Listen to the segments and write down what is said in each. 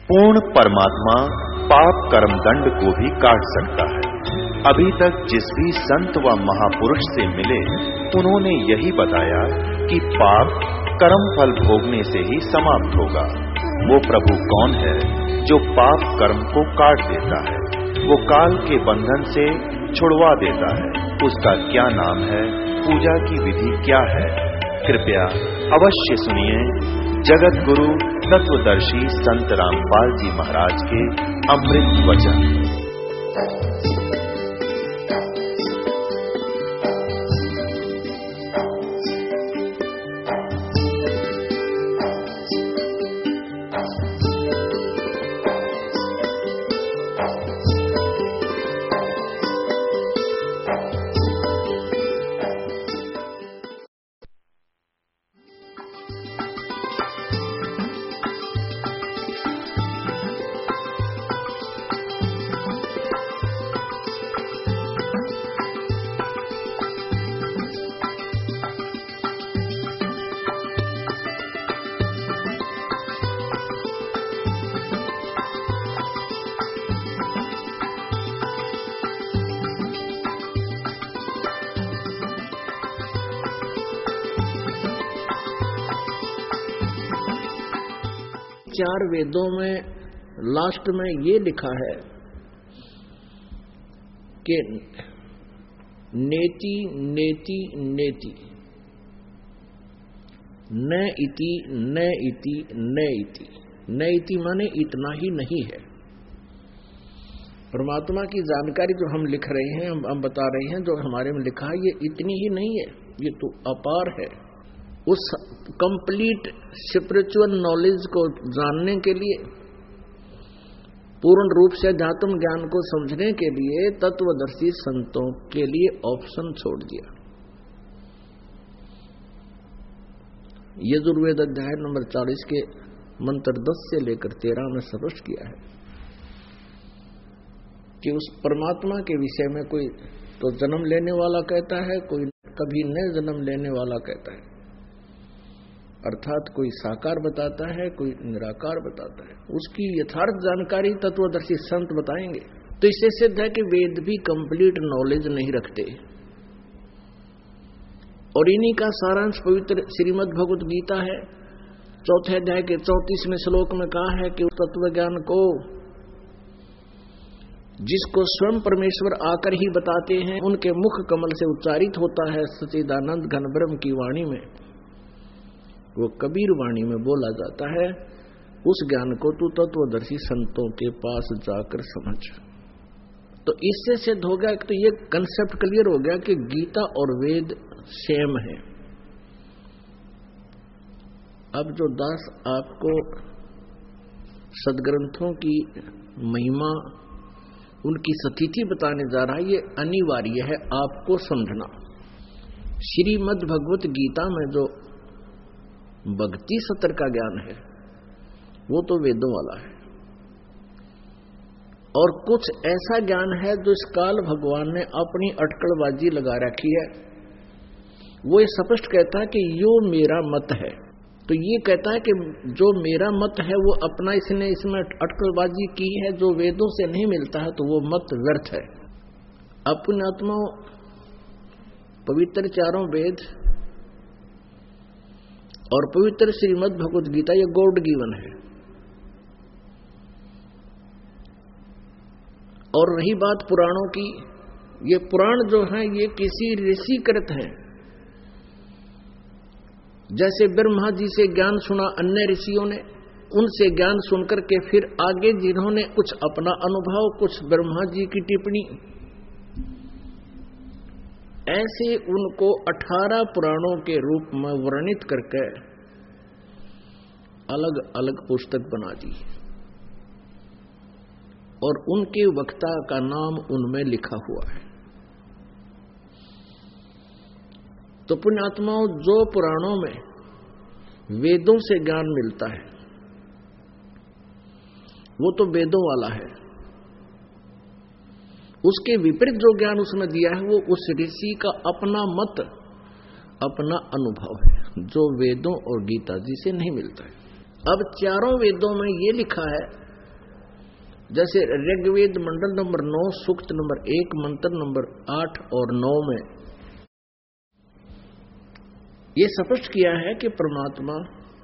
पूर्ण परमात्मा पाप कर्म दंड को भी काट सकता है। अभी तक जिस भी संत व महापुरुष से मिले उन्होंने यही बताया कि पाप कर्म फल भोगने से ही समाप्त होगा। वो प्रभु कौन है जो पाप कर्म को काट देता है, वो काल के बंधन से छुड़वा देता है। उसका क्या नाम है, पूजा की विधि क्या है? कृपया अवश्य सुनिए जगत गुरु तत्वदर्शी संत रामपाल जी महाराज के अमृत वचन। चार वेदों में लास्ट में ये लिखा है कि नेति नेति नेति, न इति न इति न इति। न इति माने इतना ही नहीं है। परमात्मा की जानकारी जो हम लिख रहे हैं, हम बता रहे हैं, जो हमारे में लिखा है, ये इतनी ही नहीं है, ये तो अपार है। उस कंप्लीट स्पिरिचुअल नॉलेज को जानने के लिए, पूर्ण रूप से अध्यात्म ज्ञान को समझने के लिए तत्वदर्शी संतों के लिए ऑप्शन छोड़ दिया। यजुर्वेद अध्याय नंबर 40 के मंत्र 10 से लेकर 13 में स्पष्ट किया है कि उस परमात्मा के विषय में कोई तो जन्म लेने वाला कहता है, कोई कभी न जन्म लेने वाला कहता है। अर्थात कोई साकार बताता है, कोई निराकार बताता है। उसकी यथार्थ जानकारी तत्वदर्शी संत बताएंगे। तो इससे सिद्ध है कि वेद भी कंप्लीट नॉलेज नहीं रखते। और इन्हीं का सारांश पवित्र श्रीमद् भगवत गीता है। चौथे अध्याय के 34वें श्लोक में कहा है कि तत्व ज्ञान को जिसको स्वयं परमेश्वर आकर ही बताते हैं, उनके मुख कमल से उच्चारित होता है सच्चिदानंद घन ब्रह्म की वाणी में, वो कबीर वाणी में बोला जाता है। उस ज्ञान को तू तत्वदर्शी संतों के पास जाकर समझ। तो इससे सिद्ध हो गया, तो ये कंसेप्ट क्लियर हो गया कि गीता और वेद सेम है। अब जो दास आपको सदग्रंथों की महिमा, उनकी स्थिति बताने जा रहा है, ये अनिवार्य है आपको समझना। श्रीमद् भगवत गीता में जो भक्ति सत्र का ज्ञान है, वो तो वेदों वाला है। और कुछ ऐसा ज्ञान है जो इस काल भगवान ने अपनी अटकलबाजी लगा रखी है। वो ये स्पष्ट कहता है कि यो मेरा मत है। तो ये कहता है कि जो मेरा मत है वो अपना इसने इसमें अटकलबाजी की है, जो वेदों से नहीं मिलता है, तो वो मत व्यर्थ है। अपने आत्मा पवित्र चारों वेद और पवित्र श्रीमद् भगवत गीता, ये गॉड गिवन है। और रही बात पुराणों की, ये पुराण जो है ये किसी ऋषि कृत हैं। जैसे ब्रह्मा जी से ज्ञान सुना अन्य ऋषियों ने, उनसे ज्ञान सुनकर के फिर आगे जिन्होंने कुछ अपना अनुभव, कुछ ब्रह्मा जी की टिप्पणी, ऐसे उनको 18 पुराणों के रूप में वर्णित करके अलग अलग पुस्तक बना दी और उनके वक्ता का नाम उनमें लिखा हुआ है। तो पुण्यात्माओं, जो पुराणों में वेदों से ज्ञान मिलता है वो तो वेदों वाला है। उसके विपरीत जो ज्ञान उसमें दिया है वो उस ऋषि का अपना मत, अपना अनुभव है, जो वेदों और गीता जी से नहीं मिलता है। अब चारों वेदों में ये लिखा है जैसे ऋग्वेद मंडल नंबर 9 सूक्त नंबर 1 मंत्र नंबर 8 और 9 में ये स्पष्ट किया है कि परमात्मा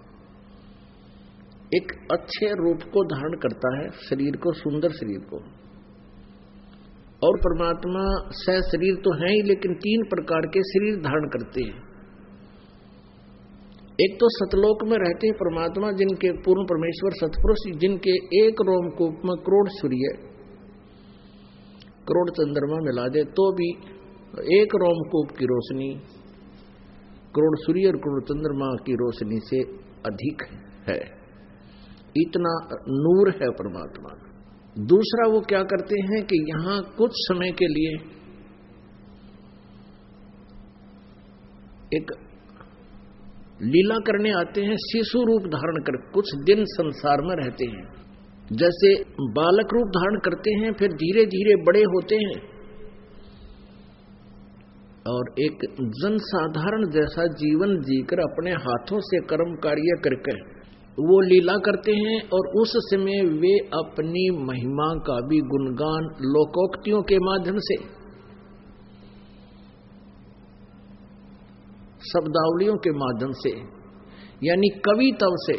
एक अच्छे रूप को धारण करता है, शरीर को, सुंदर शरीर को। और परमात्मा सह शरीर तो है ही, लेकिन 3 प्रकार के शरीर धारण करते हैं। एक तो सतलोक में रहते हैं परमात्मा, जिनके पूर्ण परमेश्वर सतपुरुष, जिनके एक रोमकूप में करोड़ सूर्य करोड़ चंद्रमा मिला दे तो भी एक रोमकूप की रोशनी करोड़ सूर्य और करोड़ चंद्रमा की रोशनी से अधिक है, इतना नूर है परमात्मा। दूसरा वो क्या करते हैं कि यहां कुछ समय के लिए एक लीला करने आते हैं, शिशु रूप धारण कर कुछ दिन संसार में रहते हैं। जैसे बालक रूप धारण करते हैं, फिर धीरे धीरे बड़े होते हैं और एक जनसाधारण जैसा जीवन जीकर अपने हाथों से कर्म कार्य करके वो लीला करते हैं। और उस समय वे अपनी महिमा का भी गुणगान लोकोक्तियों के माध्यम से, शब्दावलियों के माध्यम से, यानी कविताओं से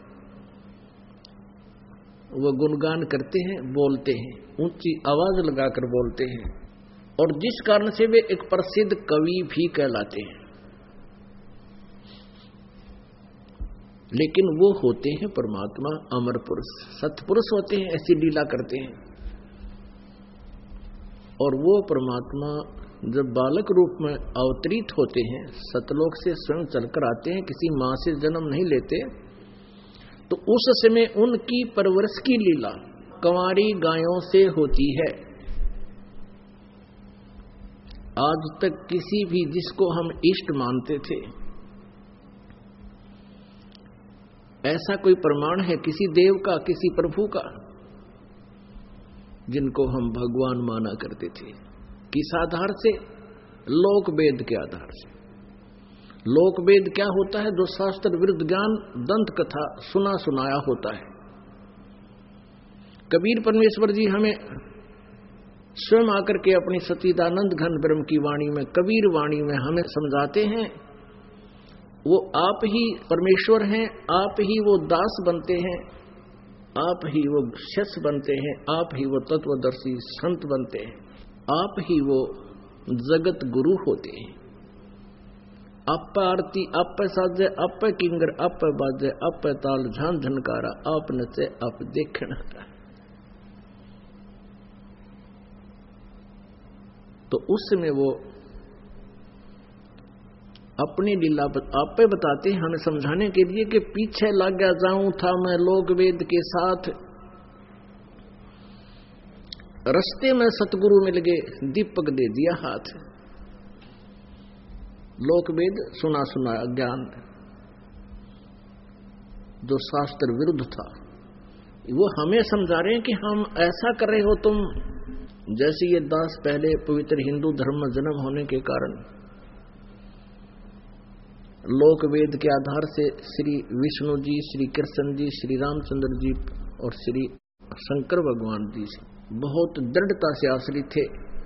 वो गुणगान करते हैं, बोलते हैं, ऊंची आवाज लगाकर बोलते हैं, और जिस कारण से वे एक प्रसिद्ध कवि भी कहलाते हैं। लेकिन वो होते हैं परमात्मा अमर पुरुष, सतपुरुष होते हैं, ऐसी लीला करते हैं। और वो परमात्मा जब बालक रूप में अवतरित होते हैं, सतलोक से स्वयं चलकर आते हैं, किसी मां से जन्म नहीं लेते, तो उस समय उनकी परवरिश की लीला कंवारी गायों से होती है। आज तक किसी भी जिसको हम इष्ट मानते थे, ऐसा कोई प्रमाण है किसी देव का, किसी प्रभु का, जिनको हम भगवान माना करते थे? किस आधार से? लोक वेद के आधार से। लोक वेद क्या होता है? जो शास्त्र विरुद्ध ज्ञान दंत कथा सुना सुनाया होता है। कबीर परमेश्वर जी हमें स्वयं आकर के अपनी सच्चिदानंद घन ब्रह्म की वाणी में, कबीर वाणी में हमें समझाते हैं। वो आप ही परमेश्वर हैं, आप ही वो दास बनते हैं, आप ही वो शिष्य बनते हैं, आप ही वो तत्वदर्शी संत बनते हैं, आप ही वो जगत गुरु होते हैं। अप आरती अप साजे अप किंगर अप बाजे अप ताल झान झनकारा आप नचे आप देखना। तो उस समय वो अपनी लीला आप पे बताते हैं हमें समझाने के लिए कि पीछे लग गया जाऊं था मैं लोक वेद के साथ, रस्ते में सतगुरु मिल गए, दीपक दे दिया हाथ। लोक वेद सुना सुनाया ज्ञान जो शास्त्र विरुद्ध था, वो हमें समझा रहे हैं कि हम ऐसा कर रहे हो तुम। जैसे ये दास पहले पवित्र हिंदू धर्म में जन्म होने के कारण लोक वेद के आधार से श्री विष्णु जी, श्री कृष्ण जी, श्री रामचंद्र जी और श्री शंकर भगवान जी से बहुत दृढ़ता से आश्रित थे,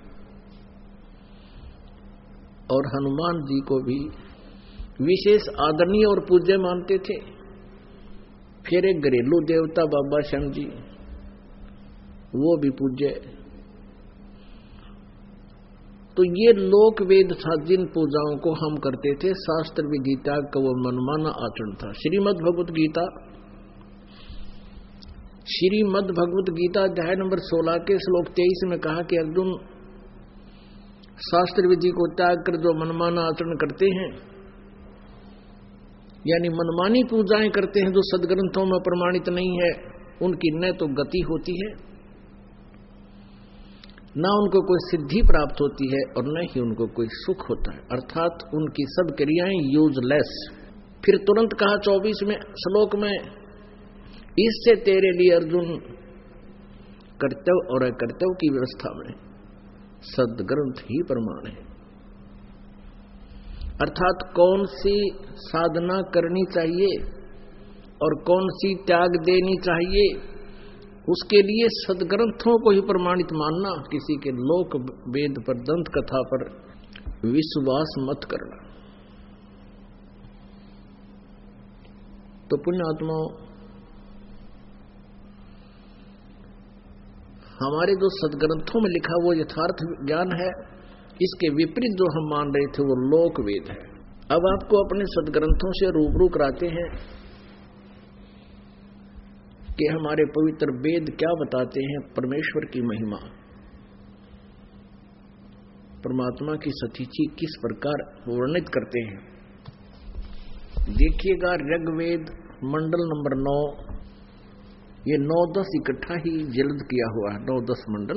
और हनुमान जी को भी विशेष आदरणीय और पूज्य मानते थे। फिर एक घरेलू देवता बाबा श्याम जी, वो भी पूज्य। तो ये लोक वेद था जिन पूजाओं को हम करते थे। शास्त्र विधि त्याग का वो मनमाना आचरण था। श्रीमद् भगवत गीता अध्याय नंबर 16 के श्लोक 23 में कहा कि अर्जुन, शास्त्र विधि को त्याग कर जो मनमाना आचरण करते हैं, यानी मनमानी पूजाएं करते हैं जो सदग्रंथों में प्रमाणित नहीं है, उनकी न तो गति होती है, ना उनको कोई सिद्धि प्राप्त होती है, और न ही उनको कोई सुख होता है, अर्थात उनकी सब क्रियाएं यूजलेस। फिर तुरंत कहा 24वें श्लोक में, इससे तेरे लिए अर्जुन कर्तव्य और अकर्तव्य की व्यवस्था में सदग्रंथ ही प्रमाण है। अर्थात कौन सी साधना करनी चाहिए और कौन सी त्याग देनी चाहिए, उसके लिए सदग्रंथों को ही प्रमाणित मानना, किसी के लोक वेद पर, दंत कथा पर विश्वास मत करना। तो पुण्यात्माओं, हमारे जो सदग्रंथों में लिखा वो यथार्थ ज्ञान है, इसके विपरीत जो हम मान रहे थे वो लोक वेद है। अब आपको अपने सदग्रंथों से रूबरू कराते हैं कि हमारे पवित्र वेद क्या बताते हैं, परमेश्वर की महिमा, परमात्मा की सतीची किस प्रकार वर्णित करते हैं। देखिएगा ऋग्वेद मंडल नंबर 9, ये 9-10 इकट्ठा ही जल्द किया हुआ है, 9-10 मंडल।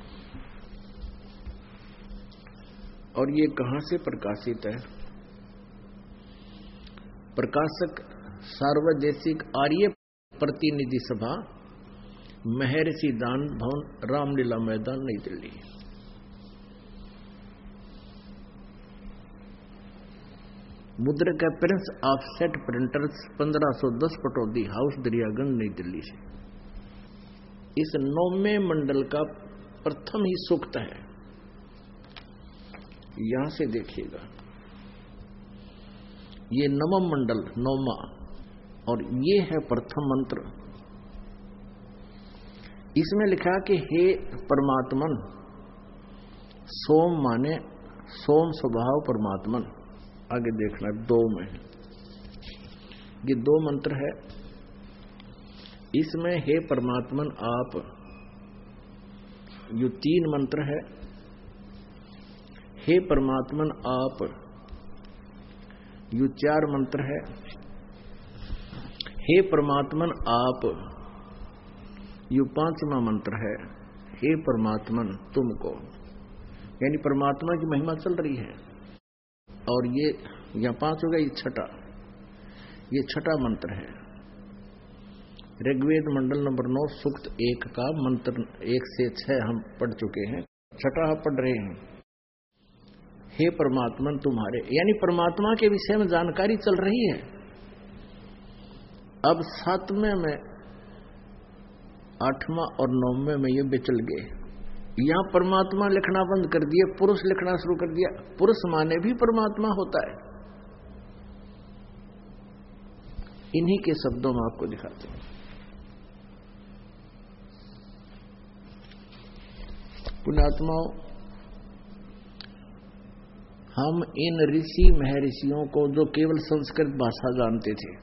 और ये कहां से प्रकाशित है? प्रकाशक सार्वदेशिक आर्य प्रतिनिधि सभा, महर्षि दान भवन, रामलीला मैदान, नई दिल्ली। मुद्रक है Prince offset printers, 1510 Pataudi house, Daryaganj, नई दिल्ली से। इस 9वें मंडल का प्रथम ही सूक्त है, यहां से देखिएगा, ये 9वां मंडल, 9वां, और ये है प्रथम मंत्र। इसमें लिखा कि हे परमात्मन, सोम माने सोम स्वभाव परमात्मन। आगे देखना 2 में, ये 2 मंत्र है। इसमें हे परमात्मन आप, ये 3 मंत्र है। हे परमात्मन आप, ये 4 मंत्र है। हे परमात्मन आप, ये 5वां मंत्र है। हे परमात्मन तुमको, यानी परमात्मा की महिमा चल रही है। और ये यहां 5 हो गया, ये छठा मंत्र है। ऋग्वेद मंडल नंबर 9 सूक्त 1 का मंत्र 1 से 6 हम पढ़ चुके हैं, छठा हम पढ़ रहे हैं। हे परमात्मन तुम्हारे, यानी परमात्मा के विषय में जानकारी चल रही है। अब 7वें में, 8वां और 9वें में ये बिचल गए। यहां परमात्मा लिखना बंद कर दिया, पुरुष लिखना शुरू कर दिया। पुरुष माने भी परमात्मा होता है। इन्हीं के शब्दों में आपको दिखाते हैं। पुण्यात्माओं, हम इन ऋषि महर्षियों को, जो केवल संस्कृत भाषा जानते थे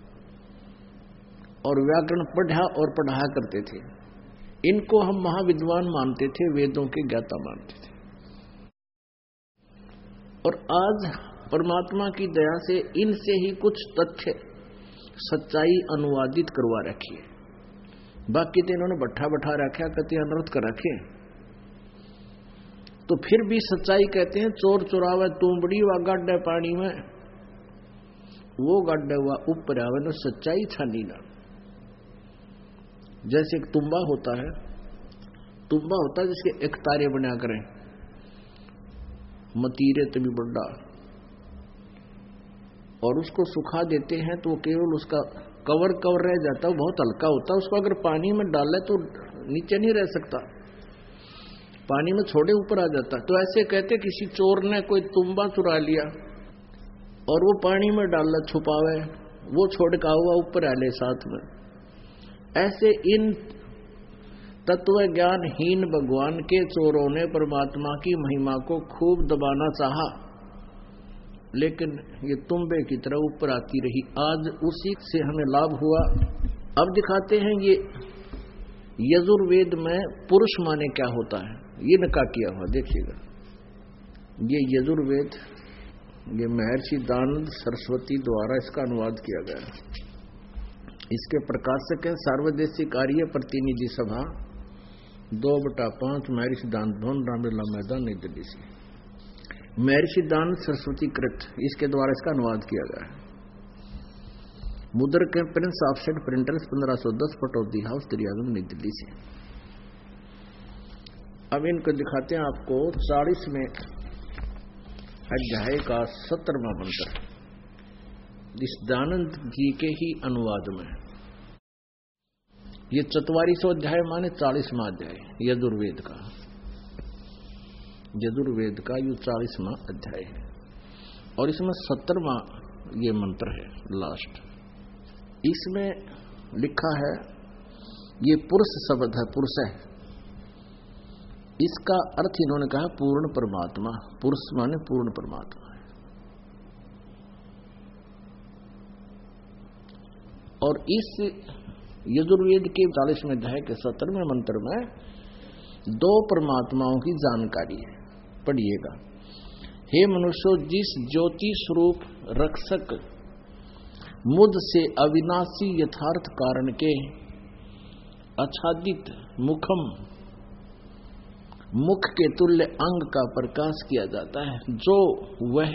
और व्याकरण पढ़ा और पढ़ाया करते थे, इनको हम महाविद्वान मानते थे, वेदों के ज्ञाता मानते थे। और आज परमात्मा की दया से इनसे ही कुछ तथ्य, सच्चाई अनुवादित करवा रखी है। बाकी तो इन्होंने बैठा रखा, कहते अनर्थ कर रखे। तो फिर भी सच्चाई कहते हैं, चोर चुरावे तुमबड़ी व गड्ढे पानी में, वो गड्ढे हुआ ऊपर आवे न सच्चाई छानी ना। जैसे एक तुम्बा होता है जिसके एक तारे बना करें, मतीरे तभी बड्डा, और उसको सुखा देते हैं तो केवल उसका कवर रह जाता है, बहुत हल्का होता है। उसको अगर पानी में डाले तो नीचे नहीं रह सकता, पानी में छोड़े ऊपर आ जाता। तो ऐसे कहते किसी चोर ने कोई तुम्बा चुरा लिया और वो पानी में डाला छुपावे, वो छोड़ का हुआ ऊपर आ ले साथ में। ऐसे इन तत्व ज्ञानहीन भगवान के चोरों ने परमात्मा की महिमा को खूब दबाना चाहा, लेकिन ये तुम्बे की तरह ऊपर आती रही। आज उसी से हमें लाभ हुआ। अब दिखाते हैं ये यजुर्वेद में पुरुष माने क्या होता है, ये नका किया हुआ देखिएगा। ये यजुर्वेद, ये महर्षि दानंद सरस्वती द्वारा इसका अनुवाद किया गया है। इसके प्रकाशक हैं सार्वदेशिक आर्य प्रतिनिधि सभा, 2/5, महर्षि दानंद भवन, रामलीला मैदान, नई दिल्ली से। महर्षि दानंद सरस्वती कृत, इसके द्वारा इसका अनुवाद किया गया है। मुद्रक Prince offset printers, 1510 Pataudi house, Daryaganj, नई दिल्ली से। अब इनको दिखाते हैं आपको 40वें अध्याय का 17वां मंत्र, इस दानंद जी के ही अनुवाद में। ये 44वां अध्याय माने 40वां अध्याय यजुर्वेद का। यजुर्वेद का ये 40वां अध्याय है और इसमें 70वां ये मंत्र है लास्ट। इसमें लिखा है, ये पुरुष शब्द है, पुरुष है, इसका अर्थ इन्होंने कहा पूर्ण परमात्मा। पुरुष माने पूर्ण परमात्मा है। और इस यजुर्वेद के 40वें अध्याय के 70वें मंत्र में 2 परमात्माओं की जानकारी है। पढ़िएगा। हे मनुष्यों, जिस ज्योति स्वरूप रक्षक मुझ से अविनाशी यथार्थ कारण के आच्छादित मुखम, मुख के तुल्य अंग का प्रकाश किया जाता है, जो वह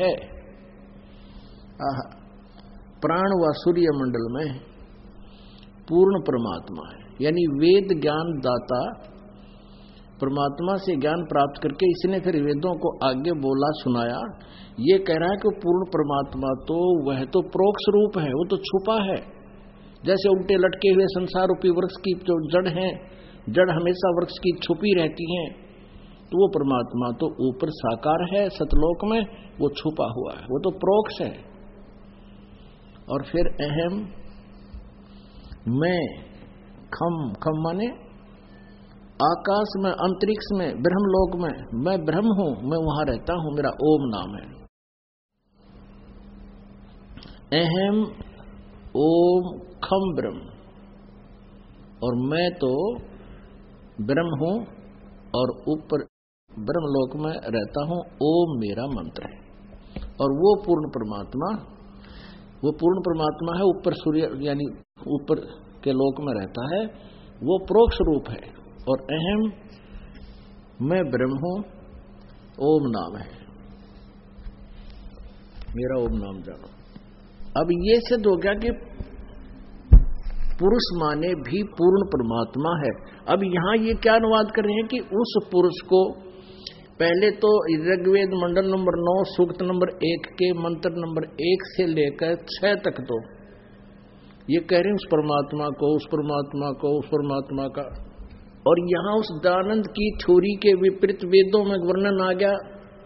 प्राण व सूर्य मंडल में पूर्ण परमात्मा है। यानी वेद ज्ञान दाता परमात्मा से ज्ञान प्राप्त करके इसने फिर वेदों को आगे बोला सुनाया। ये कह रहा है कि पूर्ण परमात्मा तो वह तो प्रोक्ष रूप है, वो तो छुपा है। जैसे उल्टे लटके हुए संसार रूपी वृक्ष की जो जड़ है, जड़ हमेशा वृक्ष की छुपी रहती है, तो वो परमात्मा तो ऊपर साकार है सतलोक में, वो छुपा हुआ है, वो तो प्रोक्ष है। और फिर अहम, मैं, खम माने आकाश में, अंतरिक्ष में, ब्रह्मलोक में मैं ब्रह्म हूं, मैं वहां रहता हूं, मेरा ओम नाम है। अहम ओम खम ब्रह्म, और मैं तो ब्रह्म हूं और ऊपर ब्रह्मलोक में रहता हूं, ओम मेरा मंत्र है। और वो पूर्ण परमात्मा, वो पूर्ण परमात्मा है, ऊपर सूर्य यानी ऊपर के लोक में रहता है, वो प्रोक्ष रूप है। और अहम, मैं ब्रह्म हूं, ओम नाम है मेरा, ओम नाम जानो। अब ये सिद्ध हो गया कि पुरुष माने भी पूर्ण परमात्मा है। अब यहां ये क्या अनुवाद कर रहे हैं कि उस पुरुष को पहले तो ऋग्वेद मंडल नंबर 9 सूक्त नंबर 1 के मंत्र नंबर 1 से लेकर 6 तक तो ये कह रहे हैं उस परमात्मा को, उस परमात्मा को, उस परमात्मा का। और यहां उस दानंद की थ्योरी के विपरीत वेदों में वर्णन आ गया।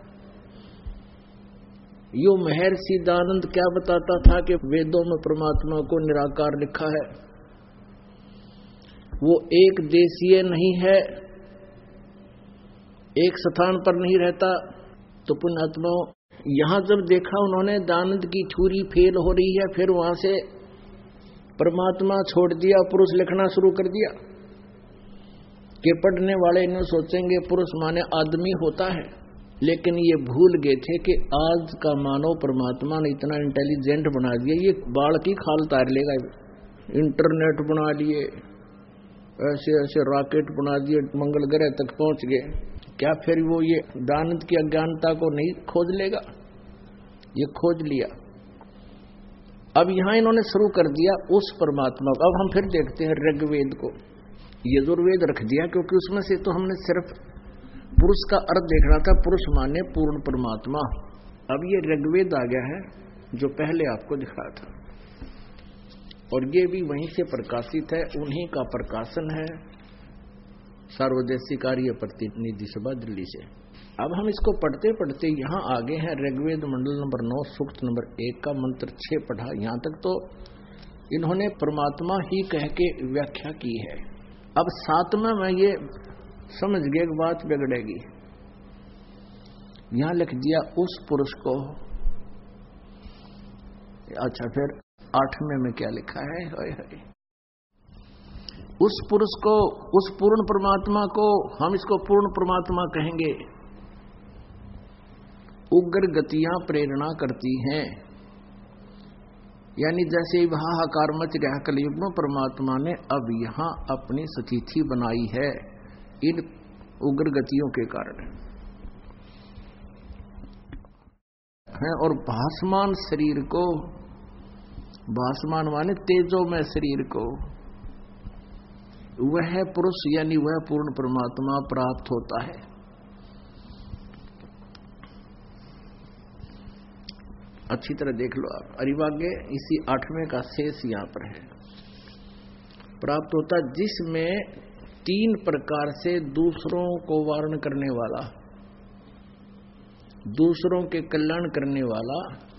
यो महर्षि दानंद क्या बताता था कि वेदों में परमात्मा को निराकार लिखा है, वो एक देशीय नहीं है, एक स्थान पर नहीं रहता। तो पुण्यात्माओं, यहां जब देखा उन्होंने दानंद की थ्योरी फेल हो रही है, फिर वहां से परमात्मा छोड़ दिया, पुरुष लिखना शुरू कर दिया। कि पढ़ने वाले इन्हें सोचेंगे पुरुष माने आदमी होता है, लेकिन ये भूल गए थे कि आज का मानव परमात्मा ने इतना इंटेलिजेंट बना दिया, ये बाढ़ की खाल तार लेगा। इंटरनेट बना लिए, ऐसे ऐसे रॉकेट बना दिए, मंगल ग्रह तक पहुंच गए। क्या फिर वो ये दानंद की अज्ञानता को नहीं खोज लेगा? ये खोज लिया। अब यहां इन्होंने शुरू कर दिया उस परमात्मा को। अब हम फिर देखते हैं ऋग्वेद को, यजुर्वेद रख दिया, क्योंकि उसमें से तो हमने सिर्फ पुरुष का अर्थ देखना था, पुरुष माने पूर्ण परमात्मा। अब ये ऋग्वेद आ गया है जो पहले आपको दिखाया था, और ये भी वहीं से प्रकाशित है, उन्हीं का प्रकाशन है, सर्वदेशी कार्य प्रतिनिधि सभा दिल्ली से। अब हम इसको पढ़ते पढ़ते यहाँ आगे हैं ऋग्वेद मंडल नंबर 9 सूक्त नंबर 1 का मंत्र 6 पढ़ा। यहाँ तक तो इन्होंने परमात्मा ही कह के व्याख्या की है। अब 7वें में ये समझ गए एक बात बिगड़ेगी, यहां लिख दिया उस पुरुष को। अच्छा, फिर 8वें में क्या लिखा है? उस पुरुष को, उस पूर्ण परमात्मा को, हम इसको पूर्ण परमात्मा कहेंगे। उग्र गतियां प्रेरणा करती हैं, यानी जैसे हाहाकार मच गया कलयुग में, परमात्मा ने अब यहां अपनी स्थिति बनाई है इन उग्र गतियों के कारण है। और भासमान शरीर को, भासमान माने तेजोमय शरीर को, वह पुरुष यानी वह पूर्ण परमात्मा प्राप्त होता है। अच्छी तरह देख लो आप, अरिवाग्य इसी 8वें का शेष यहां पर है। प्राप्त होता जिसमें 3 प्रकार से दूसरों को वारण करने वाला, दूसरों के कल्याण करने वाला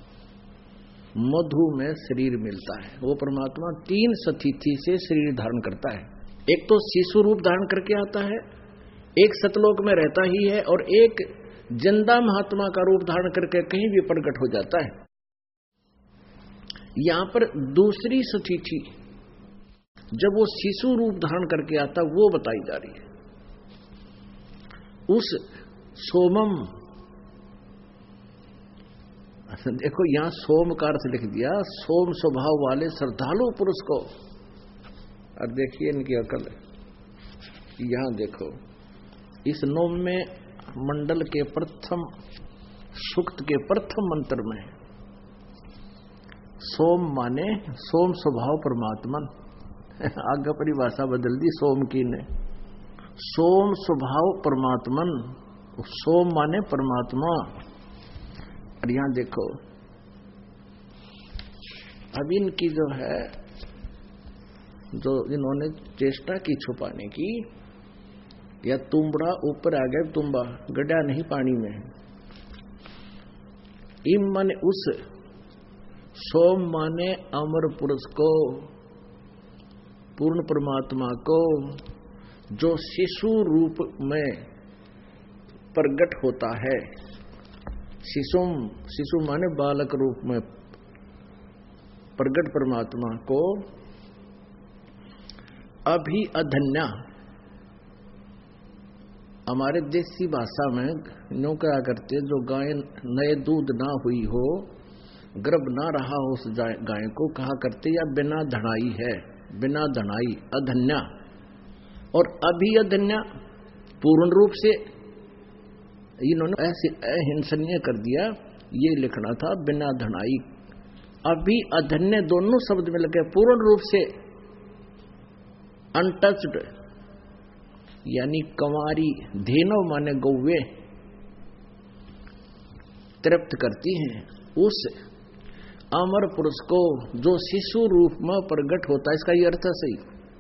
मधु में शरीर मिलता है। वो परमात्मा 3 सतिथि से शरीर धारण करता है। एक तो शिशु रूप धारण करके आता है, एक सतलोक में रहता ही है, और एक जिंदा महात्मा का रूप धारण करके कहीं भी प्रकट हो जाता है। यहां पर दूसरी सतिथि जब वो शिशु रूप धारण करके आता वो बताई जा रही है। उस सोमम, देखो यहां सोम का अर्थ लिख दिया, सोम स्वभाव वाले श्रद्धालु पुरुष को। और देखिए इनकी अकल, यहां देखो इस नोम में मंडल के प्रथम सूक्त के प्रथम मंत्र में सोम माने सोम स्वभाव परमात्मन। आगे परिभाषा बदल दी सोम की ने, सोम स्वभाव परमात्मन, सोम माने परमात्मा। और यहां देखो अब इनकी जो है, जो इन्होंने चेष्टा की छुपाने की, या तुम्बड़ा ऊपर आ गया, तुम्बा गड्ढा नहीं पानी में, इम माने उस, सोम माने अमर पुरुष को, पूर्ण परमात्मा को, जो शिशु रूप में प्रकट होता है। शिशु माने बालक रूप में प्रकट परमात्मा को अभी अधन्या, हमारे देसी भाषा में नो क्या करते, जो गाय नए दूध ना हुई हो, गर्भ ना रहा हो उस गाय को कहा करते या बिना धनाई है, बिना धनाई अधन्या। और अभी अधन्या पूर्ण रूप से, इन्होंने ऐसे अहिंसनीय कर दिया, ये लिखना था बिना धनाई। अभी अधन्य दोनों शब्द मिल गए, पूर्ण रूप से अनटच्ड यानी कंवारी, धेनव माने गौवे तृप्त करती हैं उस अमर पुरुष को जो शिशु रूप में प्रकट होता है। इसका ये अर्थ है सही,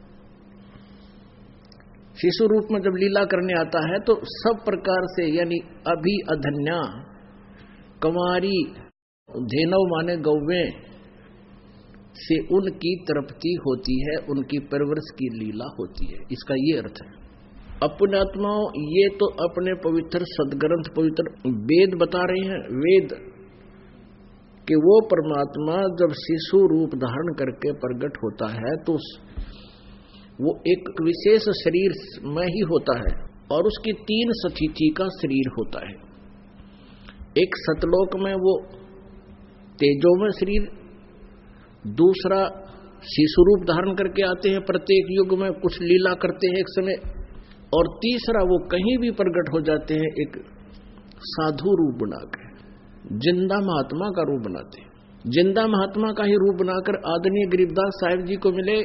शिशु रूप में जब लीला करने आता है तो सब प्रकार से, यानी अभी अधन्या कंवारी, धेनव माने गौवे से उनकी तृप्ति होती है, उनकी परवरिश की लीला होती है। इसका ये अर्थ है। अपने आत्माओं, ये तो अपने पवित्र सदग्रंथ, पवित्र वेद बता रहे हैं, वेद कि वो परमात्मा जब शिशु रूप धारण करके प्रकट होता है तो वो एक विशेष शरीर में ही होता है, और उसकी 3 सतिथि का शरीर होता है। एक सतलोक में वो तेजो में शरीर, दूसरा शिशु रूप धारण करके आते हैं, प्रत्येक युग में कुछ लीला करते हैं एक समय, और तीसरा वो कहीं भी प्रकट हो जाते हैं एक साधु रूप बनाकर, जिंदा महात्मा का रूप बनाते हैं। जिंदा महात्मा का ही रूप बनाकर आदरणीय गरीबदास साहिब जी को मिले,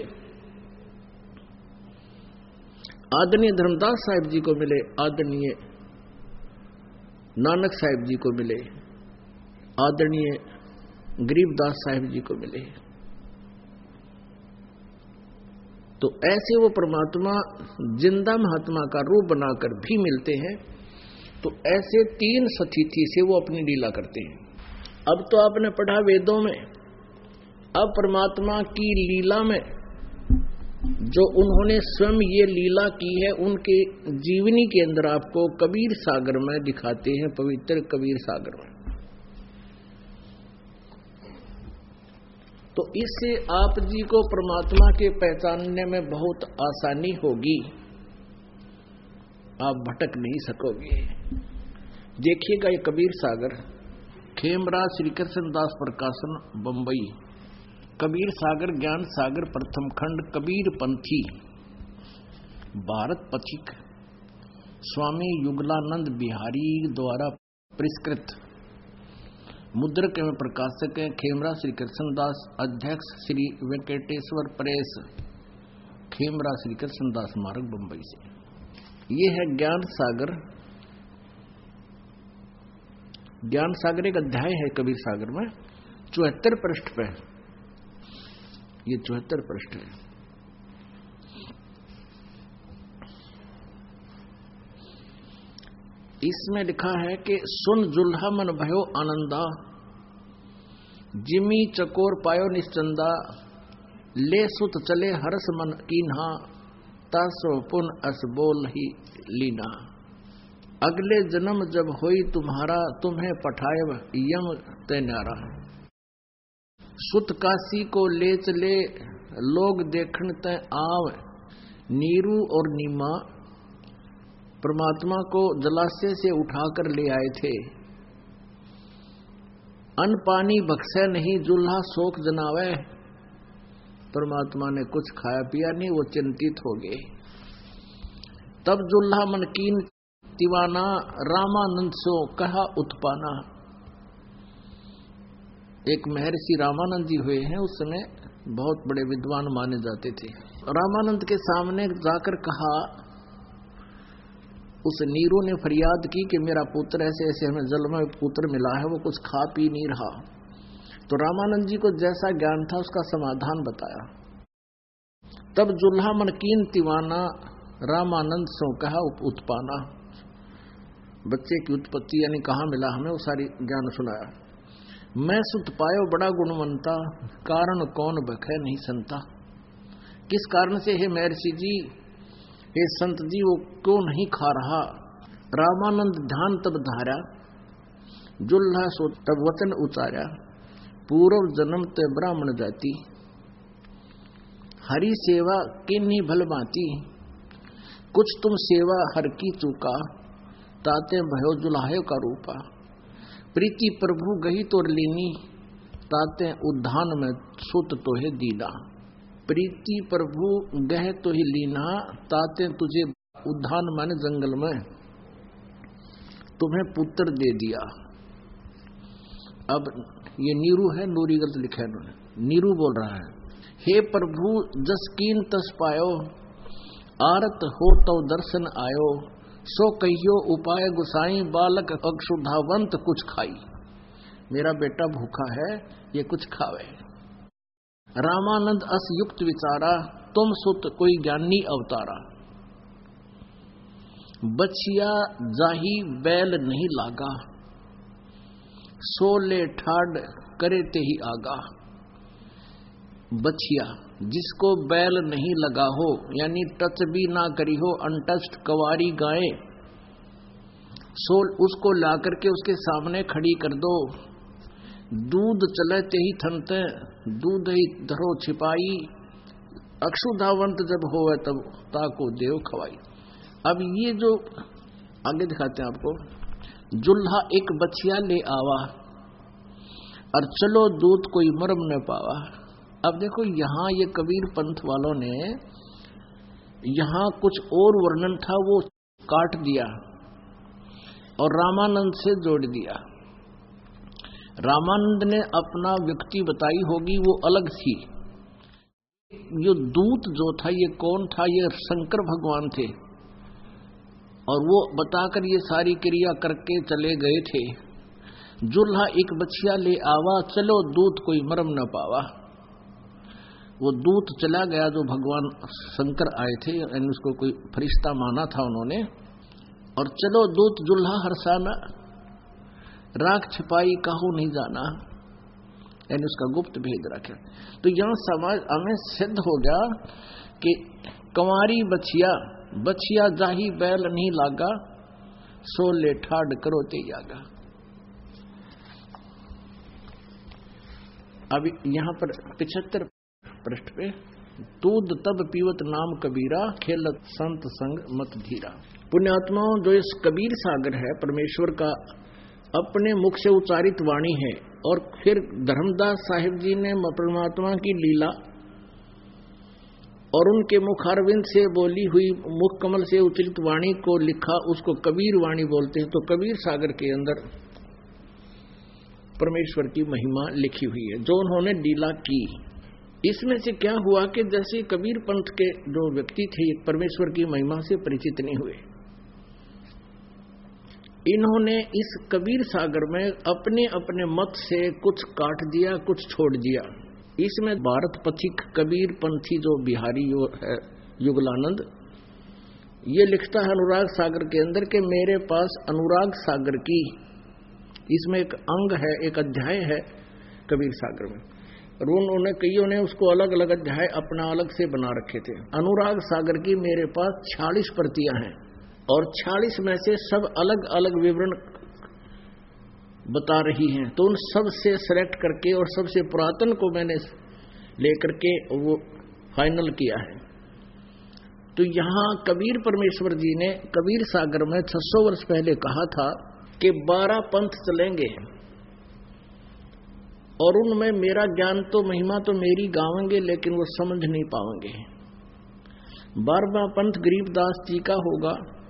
आदरणीय धर्मदास साहिब जी को मिले, आदरणीय नानक साहिब जी को मिले, आदरणीय गरीबदास साहिब जी को मिले। तो ऐसे वो परमात्मा जिंदा महात्मा का रूप बनाकर भी मिलते हैं। तो ऐसे 3 सतिथि से वो अपनी लीला करते हैं। अब तो आपने पढ़ा वेदों में, अब परमात्मा की लीला में जो उन्होंने स्वयं ये लीला की है, उनके जीवनी के अंदर आपको कबीर सागर में दिखाते हैं, पवित्र कबीर सागर में। तो इससे आप जी को परमात्मा के पहचानने में बहुत आसानी होगी, आप भटक नहीं सकोगे। देखिएगा ये कबीर सागर, खेमराज श्री कृष्ण दास प्रकाशन, बंबई। कबीर सागर ज्ञान सागर प्रथम खंड, कबीर पंथी, भारत पथिक, स्वामी युगलानंद बिहारी द्वारा परिष्कृत, मुद्रक एवं प्रकाशक है खेमराज श्री कृष्ण दास, अध्यक्ष श्री वेंकटेश्वर प्रेस, खेमराज श्री कृष्ण दास मार्ग, बंबई से। ये है ज्ञान सागर। ज्ञान सागर एक अध्याय है कबीर सागर में, 74 पृष्ठ पे, ये 74 पृष्ठ है। इसमें लिखा है कि सुन जुल्हा मन भयो आनंदा, जिमी चकोर पायो निश्चंदा, ले सुत चले हरस मन कीन्हा, तासो पुन अस बोल ही लीना। अगले जन्म जब होई तुम्हारा, तुम्हें पठाए यम ते न्यारा। सुत काशी को ले चले लोग देखण ते आव, नीरू और नीमा परमात्मा को जलाशय से उठाकर ले आए थे। अन्न पानी बख्शे नहीं, जुल्हा शोक जनावे। परमात्मा ने कुछ खाया पिया नहीं, वो चिंतित हो गए। तब जुल्हा मन कीन तिवाना, रामानंद सो कहा उत्पाना। एक महर्षि रामानंद जी हुए हैं, उस समय बहुत बड़े विद्वान माने जाते थे। रामानंद के सामने जाकर कहा, उस नीरू ने फरियाद की कि मेरा पुत्र ऐसे ऐसे हमें जल में पुत्र मिला है, वो कुछ खा पी नहीं रहा। तो रामानंद जी को जैसा ज्ञान था उसका समाधान बताया। तब जुल्हा मन कीन तिवाना, रामानंद सो कहा उत्पाना। बच्चे की उत्पत्ति यानी कहाँ मिला हमें, वो सारी ज्ञान सुनाया। मैं सुत पायो बड़ा गुणवंता, कारण कौन बखे नहीं संता। किस कारण से हे महर्षि जी, हे संत जी, वो क्यों नहीं खा रहा। रामानंद ध्यान तब धारा, जुल्हा सो तब वचन उचारा, पूर्व जन्म ते ब्राह्मण जाति, हरि सेवा किन्हीं भल बाती। कुछ तुम सेवा हर की चूका, ताते भयो जुल्हायो का रूपा। प्रीति प्रभु गही तोर लीनी, ताते उद्धान में सुत तोहे दीना। प्रीति प्रभु गह तो ही लीना, ताते तुझे उद्धान माने जंगल में तुम्हें पुत्र दे दिया। अब ये नीरू है, नूरी गलत लिखा है इन्होंने, नीरू बोल रहा है। हे प्रभु जस कीन तस पायो, आरत हो तो दर्शन आयो। सो कहियो उपाय गुसाई, बालक अक्षुधावंत कुछ खाई। मेरा बेटा भूखा है, ये कुछ खावे। रामानंद अस युक्त विचारा, तुम सुत कोई ज्ञानी अवतारा। बछिया जाही बैल नहीं लागा, सोले ठाड करे ते ही आगा। बछिया जिसको बैल नहीं लगा हो, यानी टच भी ना करी हो, अनटच्ड कवारी गाय, सोल उसको ला करके उसके सामने खड़ी कर दो। दूध चले ते ही थनते, दूध ही धरो छिपाई। अक्षुधावंत जब हो तब ताको देव खवाई। अब ये जो आगे दिखाते हैं आपको, जुल्हा एक बछिया ले आवा, और चलो दूध कोई मरम न पावा। अब देखो यहाँ ये कबीर पंथ वालों ने यहाँ कुछ और वर्णन था वो काट दिया और रामानंद से जोड़ दिया। रामानंद ने अपना व्यक्ति बताई होगी, वो अलग थी। ये दूत जो था ये कौन था, ये शंकर भगवान थे, और वो बताकर ये सारी क्रिया करके चले गए थे। जुल्हा एक बछिया ले आवा, चलो दूत कोई मरम न पावा। वो दूत चला गया जो भगवान शंकर आए थे, यानी उसको कोई फरिश्ता माना था उन्होंने। और चलो दूत जुल्हा हरसाना, राख छिपाई काहू नहीं जाना, यानी उसका गुप्त भेद रखा। तो यहाँ समाज हमें सिद्ध हो गया कि कंवारी बछिया, बछिया जाही बैल नहीं लागा, सोले ठाड करो ते जागा। अब यहाँ पर 75 पृष्ठ पे, दूध तब पीवत नाम कबीरा, खेलत संत संग मत धीरा। पुण्यात्माओं, जो इस कबीर सागर है परमेश्वर का अपने मुख से उच्चारित वाणी है, और फिर धर्मदास साहिब जी ने परमात्मा की लीला और उनके मुखारविंद से बोली हुई मुख कमल से उच्चरित वाणी को लिखा, उसको कबीर वाणी बोलते हैं। तो कबीर सागर के अंदर परमेश्वर की महिमा लिखी हुई है जो उन्होंने लीला की। इसमें से क्या हुआ कि जैसे कबीर पंथ के जो व्यक्ति थे परमेश्वर की महिमा से परिचित नहीं हुए, इन्होंने इस कबीर सागर में अपने अपने मत से कुछ काट दिया, कुछ छोड़ दिया। इसमें भारत पथिक कबीर पंथी जो बिहारी है युगलानंद, ये लिखता है अनुराग सागर के अंदर कि मेरे पास अनुराग सागर की, इसमें एक अंग है, एक अध्याय है कबीर सागर में, और उन्होंने कईयों ने उसको अलग अलग अध्याय अपना अलग से बना रखे थे। अनुराग सागर की मेरे पास 46 प्रतियां हैं और 46 में से सब अलग अलग विवरण बता रही हैं। तो उन सब से सेलेक्ट करके और सबसे पुरातन को मैंने लेकर के वो फाइनल किया है। तो यहाँ कबीर परमेश्वर जी ने कबीर सागर में 600 वर्ष पहले कहा था कि 12 पंथ चलेंगे और उनमें मेरा ज्ञान तो महिमा तो मेरी गावेंगे, लेकिन वो समझ नहीं पाएंगे। 12वां पंथ गरीबदास जी का होगा,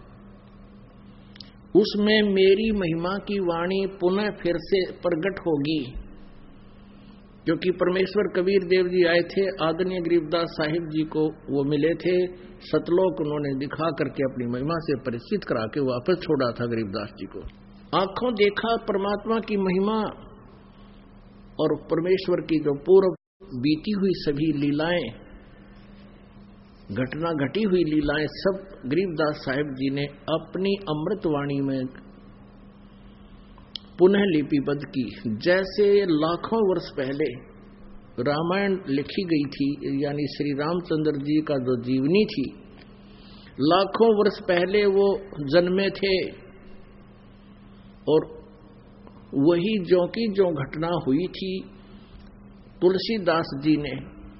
उसमें मेरी महिमा की वाणी पुनः फिर से प्रकट होगी, क्योंकि परमेश्वर कबीर देव जी आए थे, आदरणीय गरीबदास साहिब जी को वो मिले थे, सतलोक उन्होंने दिखा करके अपनी महिमा से परिचित करा के वापस छोड़ा था गरीबदास जी को। आंखों देखा परमात्मा की महिमा और परमेश्वर की जो पूर्व बीती हुई सभी लीलाएं, घटना घटी हुई लीलाएं सब गरीबदास साहिब जी ने अपनी अमृतवाणी में पुनः लिपिबद्ध की। जैसे लाखों वर्ष पहले रामायण लिखी गई थी, यानी श्री रामचंद्र जी का जो जीवनी थी, लाखों वर्ष पहले वो जन्मे थे और वही जो की जो घटना हुई थी, तुलसीदास जी ने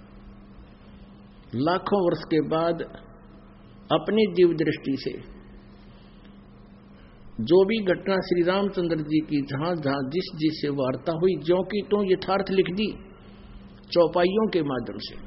लाखों वर्ष के बाद अपनी दिव्य दृष्टि से जो भी घटना श्री रामचंद्र जी की जहां जहां जिस से वार्ता हुई, जो की तो यथार्थ लिख दी चौपाइयों के माध्यम से।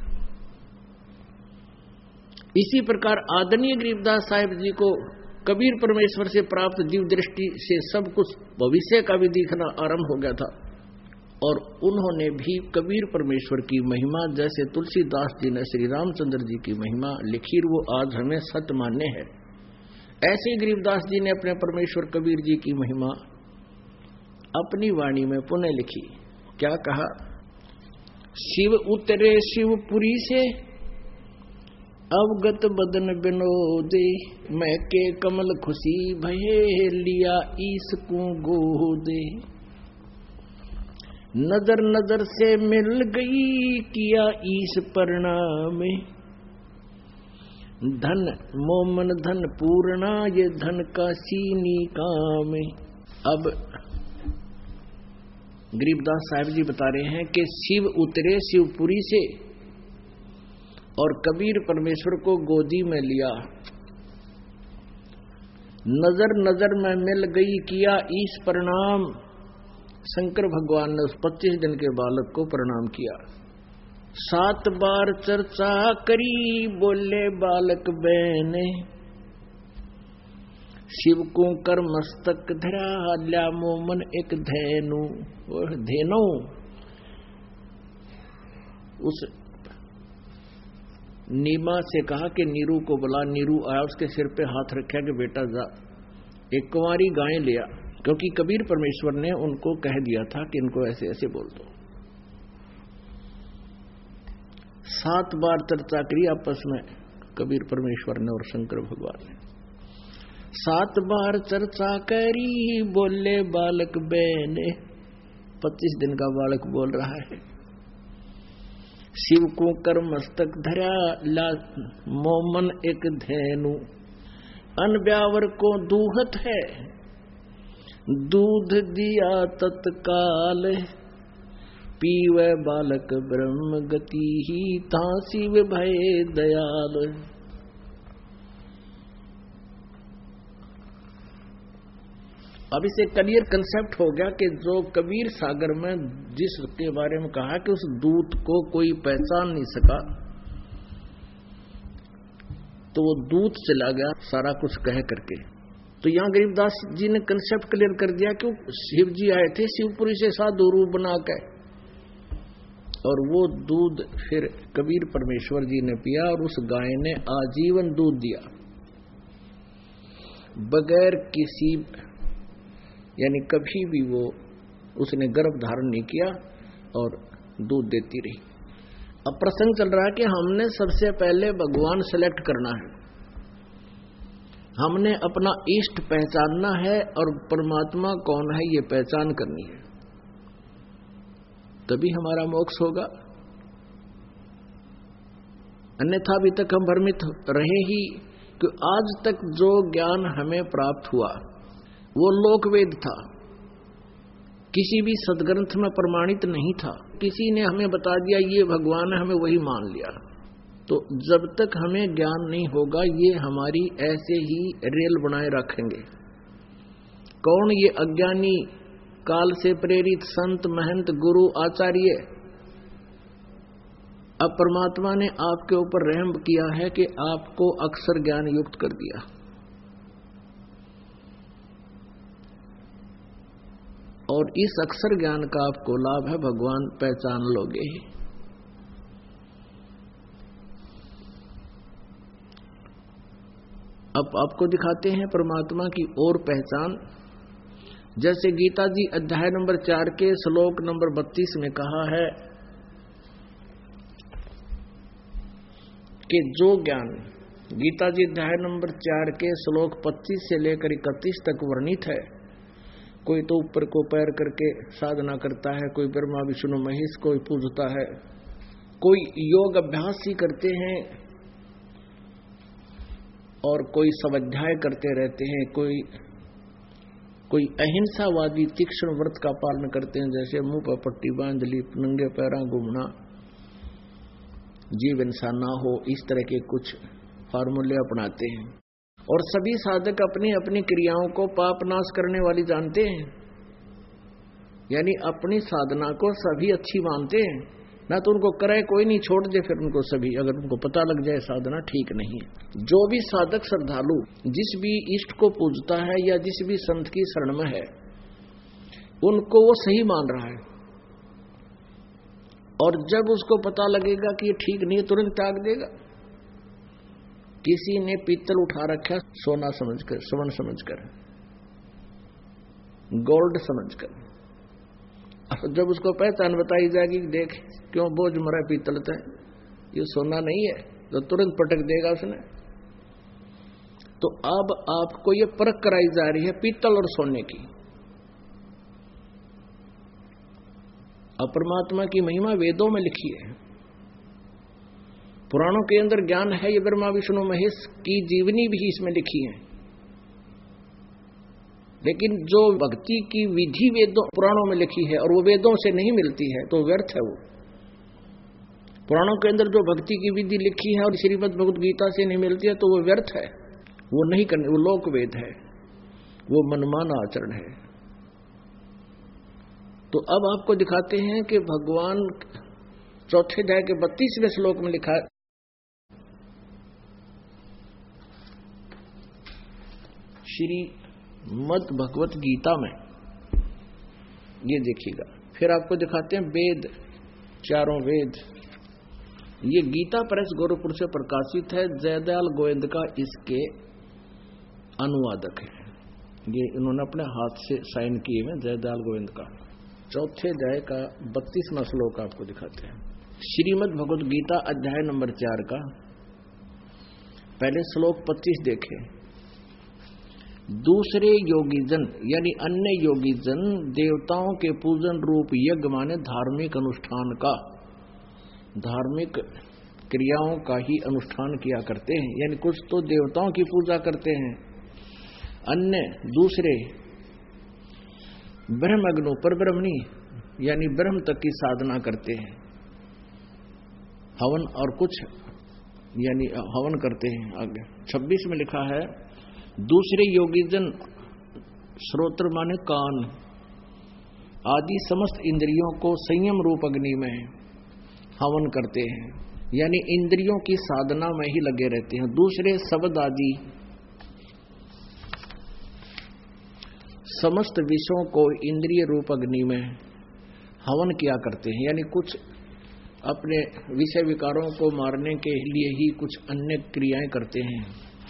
इसी प्रकार आदरणीय गरीबदास साहिब जी को कबीर परमेश्वर से प्राप्त दिव्य दृष्टि से सब कुछ भविष्य का भी दिखना आरंभ हो गया था, और उन्होंने भी कबीर परमेश्वर की महिमा जैसे तुलसीदास जी ने श्री रामचंद्र जी की महिमा लिखी, वो आज हमें सत्य मान्य है। ऐसे गरीबदास जी ने अपने परमेश्वर कबीर जी की महिमा अपनी वाणी में पुनः लिखी। क्या कहा? शिव उतरे शिवपुरी से अवगत बदन विनोदे, मैं के कमल खुशी भये लिया ईस को गोदे। नजर नजर से मिल गई किया ईस प्रणाम, धन मोमन धन पूर्णा ये धन का सीनी काम। अब गरीबदास साहिब जी बता रहे हैं कि शिव उतरे शिवपुरी से और कबीर परमेश्वर को गोदी में लिया, नजर नजर में मिल गई किया ईश प्रणाम। शंकर भगवान ने उस 25 दिन के बालक को प्रणाम किया। 7 बार चर्चा करी बोले बालक बहने, शिव को कर मस्तक धरा ल्या मोमन एक धैनु। और धेनु उस नीमा से कहा कि नीरू को बुला। नीरू आया, उसके सिर पे हाथ रखा कि बेटा जा एक कुंवारी गाय लिया, क्योंकि कबीर परमेश्वर ने उनको कह दिया था कि इनको ऐसे ऐसे बोल दो। 7 बार चर्चा करी आपस में कबीर परमेश्वर ने और शंकर भगवान ने। 7 बार चर्चा करी बोले बालक बहने। 25 दिन का बालक बोल रहा है। शिव को कर मस्तक धरा ला मोमन एक धैनु। अन ब्यावर को दूहत है दूध दिया तत्काल। पीवे बालक ब्रह्म गति ही ता शिव भय दयाल। अब इसे क्लियर कंसेप्ट हो गया कि जो कबीर सागर में जिसके बारे में कहा कि उस दूत को कोई पहचान नहीं सका, तो वो दूत चला गया सारा कुछ कह करके। तो यहां गरीबदास जी ने कंसेप्ट क्लियर कर दिया कि शिव जी आए थे शिवपुरी से साधु रूप बना के, और वो दूध फिर कबीर परमेश्वर जी ने पिया और उस गाय ने आजीवन दूध दिया बगैर किसी, यानी कभी भी वो उसने गर्भ धारण नहीं किया और दूध देती रही। अब प्रसंग चल रहा है कि हमने सबसे पहले भगवान सेलेक्ट करना है। हमने अपना इष्ट पहचानना है और परमात्मा कौन है ये पहचान करनी है, तभी हमारा मोक्ष होगा। अन्यथा अभी तक हम भ्रमित रहे ही कि आज तक जो ज्ञान हमें प्राप्त हुआ वो लोकवेद था, किसी भी सदग्रंथ में प्रमाणित नहीं था। किसी ने हमें बता दिया ये भगवान है, हमें वही मान लिया। तो जब तक हमें ज्ञान नहीं होगा ये हमारी ऐसे ही रेल बनाए रखेंगे। कौन? ये अज्ञानी काल से प्रेरित संत महंत गुरु आचार्य। अब परमात्मा ने आपके ऊपर रहम किया है कि आपको अक्षर ज्ञान युक्त कर दिया, और इस अक्षर ज्ञान का आपको लाभ है, भगवान पहचान लोगे ही। अब आपको दिखाते हैं परमात्मा की और पहचान। जैसे गीता जी अध्याय नंबर 4 के श्लोक नंबर 32 में कहा है कि जो ज्ञान गीता जी अध्याय नंबर 4 के श्लोक 25 से लेकर 31 तक वर्णित है, कोई तो ऊपर को पैर करके साधना करता है, कोई ब्रह्मा विष्णु महेश कोई पूजता है, कोई योग अभ्यास ही करते हैं, और कोई स्वाध्याय करते रहते हैं, कोई अहिंसावादी तीक्ष्ण व्रत का पालन करते हैं, जैसे मुंह पर पट्टी बांध ली, नंगे पैरा घूमना, जीव इंसान ना हो, इस तरह के कुछ फार्मूले अपनाते हैं। और सभी साधक अपनी अपनी क्रियाओं को पाप नाश करने वाली जानते हैं, यानी अपनी साधना को सभी अच्छी मानते हैं, ना तो उनको करे कोई नहीं, छोड़ दे फिर उनको सभी, अगर उनको पता लग जाए साधना ठीक नहीं है। जो भी साधक श्रद्धालु जिस भी इष्ट को पूजता है या जिस भी संत की शरण में है, उनको वो सही मान रहा है, और जब उसको पता लगेगा कि ये ठीक नहीं, तुरंत त्याग देगा। किसी ने पीतल उठा रखा सोना समझकर, स्वर्ण समझकर, गोल्ड समझकर, जब उसको पहचान बताई जाएगी, देख क्यों बोझ मरा पीतल है, ये सोना नहीं है, तो तुरंत पटक देगा उसने। तो अब आपको ये परख कराई जा रही है पीतल और सोने की। अब परमात्मा की महिमा वेदों में लिखी है, पुराणों के अंदर ज्ञान है, ये ब्रह्मा विष्णु महेश की जीवनी भी इसमें लिखी है। लेकिन जो भक्ति की विधि वेदों पुराणों में लिखी है और वो वेदों से नहीं मिलती है तो व्यर्थ है वो। पुराणों के अंदर जो भक्ति की विधि लिखी है और श्रीमद् भगवद गीता से नहीं मिलती है तो वो व्यर्थ है, वो नहीं करने, वो लोक वेद है, वो मनमाना आचरण है। तो अब आपको दिखाते हैं कि भगवान चौथे अध्याय के 32वें श्लोक में लिखा है, श्री मद भगवत गीता में, ये देखिएगा। फिर आपको दिखाते हैं वेद, चारों वेद। ये गीता प्रेस गोरखपुर से प्रकाशित है, जयदयाल गोविंद का इसके अनुवादक है, ये इन्होंने अपने हाथ से साइन किए हैं, जयदयाल गोविंद का। चौथे अध्याय का 32वां श्लोक आपको दिखाते हैं, श्रीमद् भगवद गीता अध्याय नंबर 4 का पहले श्लोक 25 देखें। दूसरे योगीजन यानी अन्य योगीजन देवताओं के पूजन रूप यज्ञ माने धार्मिक अनुष्ठान का, धार्मिक क्रियाओं का ही अनुष्ठान किया करते हैं, यानी कुछ तो देवताओं की पूजा करते हैं, अन्य दूसरे ब्रह्मज्ञों पर ब्रह्मणी यानी ब्रह्म तक की साधना करते हैं, हवन और कुछ यानी हवन करते हैं। आगे 26 में लिखा है, दूसरे योगीजन श्रोत्र माने कान आदि समस्त इंद्रियों को संयम रूप अग्नि में हवन करते हैं, यानी इंद्रियों की साधना में ही लगे रहते हैं। दूसरे शब्द आदि समस्त विषयों को इंद्रिय रूप अग्नि में हवन किया करते हैं, यानी कुछ अपने विषय विकारों को मारने के लिए ही कुछ अन्य क्रियाएं करते हैं।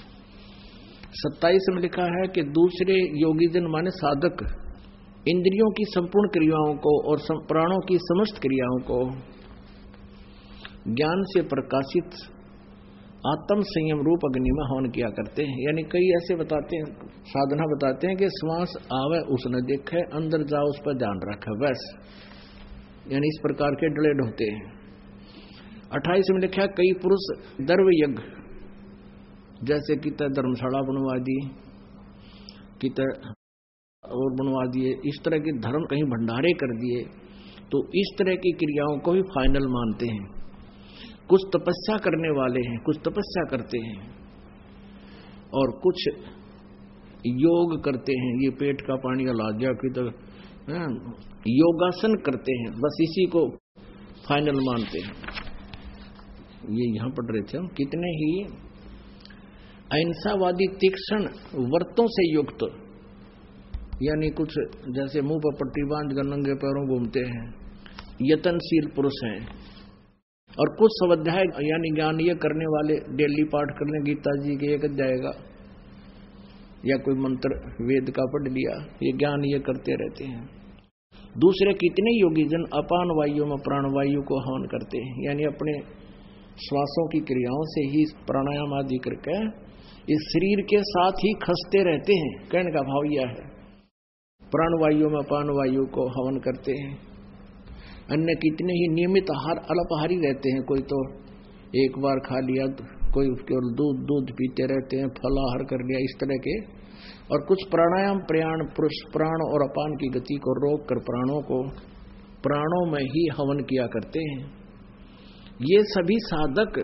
27 में लिखा है कि दूसरे योगीजन माने साधक इंद्रियों की संपूर्ण क्रियाओं को और प्राणों की समस्त क्रियाओं को ज्ञान से प्रकाशित आत्म संयम रूप अग्नि में हवन किया करते हैं। यानी कई ऐसे बताते हैं, साधना बताते हैं कि श्वास आवे उसने देखे, अंदर जाओ उस पर ध्यान रखे, बस। यानी इस प्रकार के डलेड होते हैं। 28 में लिखा कई पुरुष दर्व यज्ञ, जैसे कि धर्मशाला बनवा दी, कि और बनवा दिए, इस तरह के धर्म कहीं भंडारे कर दिए, तो इस तरह की क्रियाओं को भी फाइनल मानते हैं। कुछ तपस्या करने वाले हैं, कुछ तपस्या करते हैं, और कुछ योग करते हैं। ये पेट का पानी हला दिया कि तो योगासन करते हैं, बस इसी को फाइनल मानते हैं। ये यहां पढ़ रहे थे हम। कितने ही अहिंसावादी तीक्ष्ण व्रतों से युक्त, यानी कुछ जैसे मुंह पर पट्टी बांध कर नंगे पैरों घूमते हैं, यतनशील पुरुष हैं। और कुछ स्वाध्याय यानी ज्ञान ये करने वाले, डेली पाठ कर लें गीता जी के एक जाएगा, या कोई मंत्र वेद का पढ़ लिया, ये ज्ञान ये करते रहते हैं। दूसरे कितने योगी जन अपान वायु में प्राणवायु को हवन करते हैं, यानी अपने श्वासों की क्रियाओं से ही प्राणायाम आदि करके इस शरीर के साथ ही खसते रहते हैं। कहने का भाव यह है, प्राणवायु में अपान वायु को हवन करते हैं। अन्य कितने ही नियमित आहार अल्पाहारी रहते हैं, कोई तो एक बार खा लिया, कोई केवल दूध पीते रहते हैं, फलाहार कर लिया, इस तरह के। और कुछ प्राणायाम प्रयाण पुरुष प्राण और अपान की गति को रोक कर प्राणों में ही हवन किया करते हैं। ये सभी साधक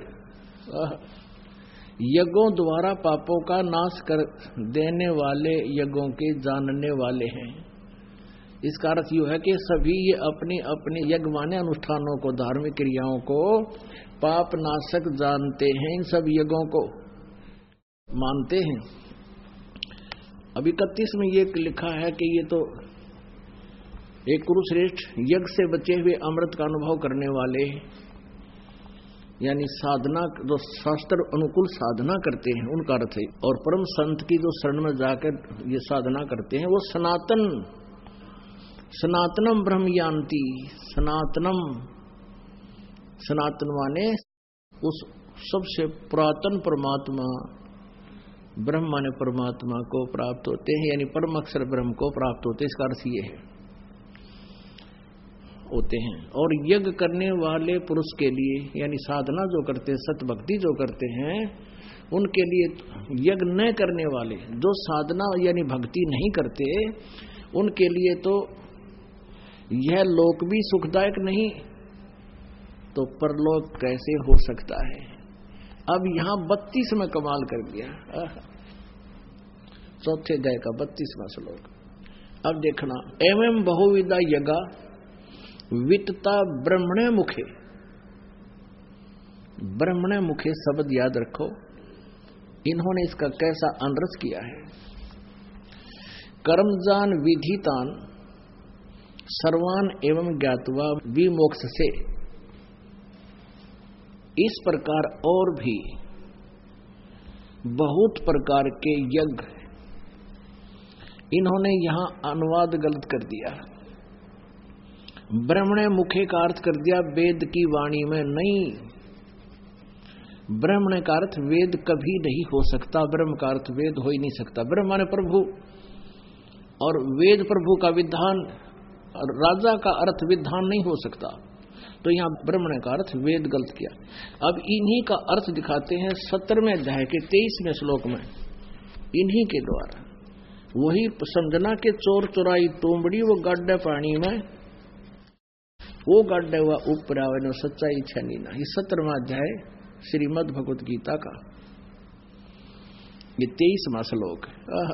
यज्ञों द्वारा पापों का नाश कर देने वाले यज्ञों के जानने वाले हैं। इसका अर्थ यह है कि सभी ये अपने अपने यज्ञ माने अनुष्ठानों को, धार्मिक क्रियाओं को पाप नाशक जानते हैं, इन सब यज्ञों को मानते हैं। अब 31 में ये लिखा है कि ये तो एक कुरुश्रेष्ठ यज्ञ से बचे हुए अमृत का अनुभव करने वाले, यानी साधना जो शास्त्र अनुकूल साधना करते हैं उनका अर्थ है। और परम संत की जो शरण में जाकर ये साधना करते हैं वो सनातनम ब्रह्म यान्ति। सनातन माने उस सबसे पुरातन परमात्मा, ब्रह्म माने परमात्मा को प्राप्त होते हैं, यानी परम अक्षर ब्रह्म को प्राप्त होते हैं। इसका अर्थ ये है होते हैं। और यज्ञ करने वाले पुरुष के लिए, यानी साधना जो करते हैं, सत भक्ति जो करते हैं, उनके लिए यज्ञ न करने वाले जो साधना यानी भक्ति नहीं करते, उनके लिए तो यह लोक भी सुखदायक नहीं, तो परलोक कैसे हो सकता है। अब यहां 32 में कमाल कर दिया, चौथे अध्याय का 32वां श्लोक। अब देखना, एवं बहुविधा यज्ञा वित्ता ब्रह्मणे मुखे। ब्रह्मणे मुखे शब्द याद रखो, इन्होंने इसका कैसा अनरस किया है। कर्मजान विधितान सर्वान एवं ज्ञातवा विमोक्ष से। इस प्रकार और भी बहुत प्रकार के यज्ञ, इन्होंने यहां अनुवाद गलत कर दिया। ब्रह्मणे मुखे का अर्थ कर दिया वेद की वाणी में, नहीं। ब्रह्मणे का अर्थ वेद कभी नहीं हो सकता, ब्रह्म का अर्थ वेद हो ही नहीं सकता। ब्रह्म माने प्रभु, और वेद प्रभु का विधान, राजा का अर्थ विधान नहीं हो सकता। तो यहां ब्रह्मणे का अर्थ वेद गलत किया। अब इन्हीं का अर्थ दिखाते हैं 17वें अध्याय के 23वें श्लोक में, इन्हीं के द्वारा। वही समझना के चोर चुराई टोमड़ी वो गड्ढे पानी में, वो गड्ढे हुआ ऊपर आवे सच्चाई छनी ना। ये 17वां अध्याय श्रीमद् भगवत गीता का ये 23वां श्लोक।